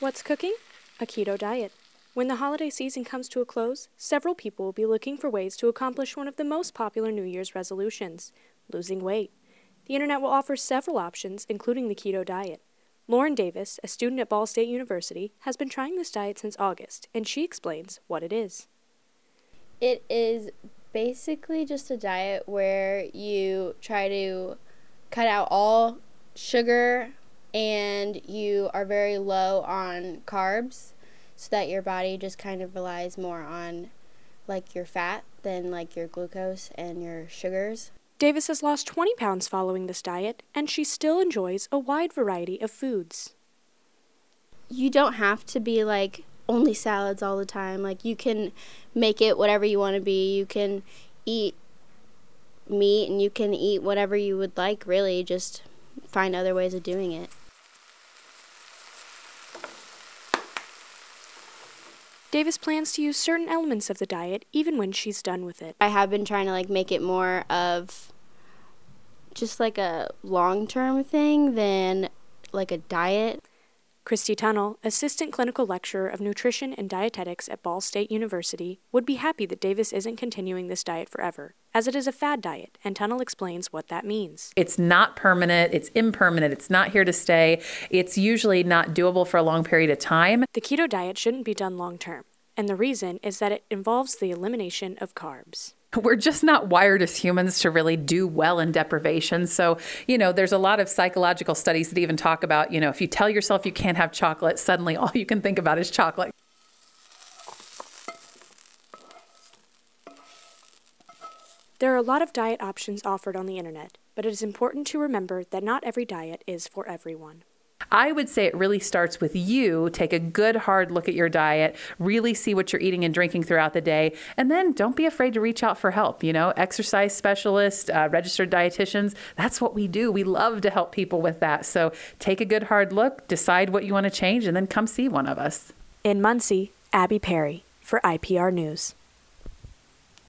What's cooking? A keto diet. When the holiday season comes to a close, several people will be looking for ways to accomplish one of the most popular New Year's resolutions, losing weight. The internet will offer several options, including the keto diet. Lauren Davis, a student at Ball State University, has been trying this diet since August, and she explains what it is. It is basically just a diet where you try to cut out all sugar and you are very low on carbs so that your body just kind of relies more on like your fat than like your glucose and your sugars. Davis has lost 20 pounds following this diet, and she still enjoys a wide variety of foods. You don't have to be like only salads all the time. Like you can make it whatever you want to be. You can eat meat and you can eat whatever you would like, really. Just find other ways of doing it. Davis plans to use certain elements of the diet even when she's done with it. I have been trying to like make it more of just like a long-term thing than like a diet. Christy Tunnell, assistant clinical lecturer of nutrition and dietetics at Ball State University, would be happy that Davis isn't continuing this diet forever, as it is a fad diet, and Tunnell explains what that means. It's not permanent, it's impermanent, it's not here to stay, it's usually not doable for a long period of time. The keto diet shouldn't be done long term, and the reason is that it involves the elimination of carbs. We're just not wired as humans to really do well in deprivation. So, there's a lot of psychological studies that even talk about, if you tell yourself you can't have chocolate, suddenly all you can think about is chocolate. There are a lot of diet options offered on the internet, but it is important to remember that not every diet is for everyone. I would say it really starts with you. Take a good hard look at your diet, really see what you're eating and drinking throughout the day, and then don't be afraid to reach out for help. Exercise specialists, registered dietitians, that's what we do. We love to help people with that. So take a good hard look, decide what you want to change, and then come see one of us. In Muncie, Abby Perry for IPR News.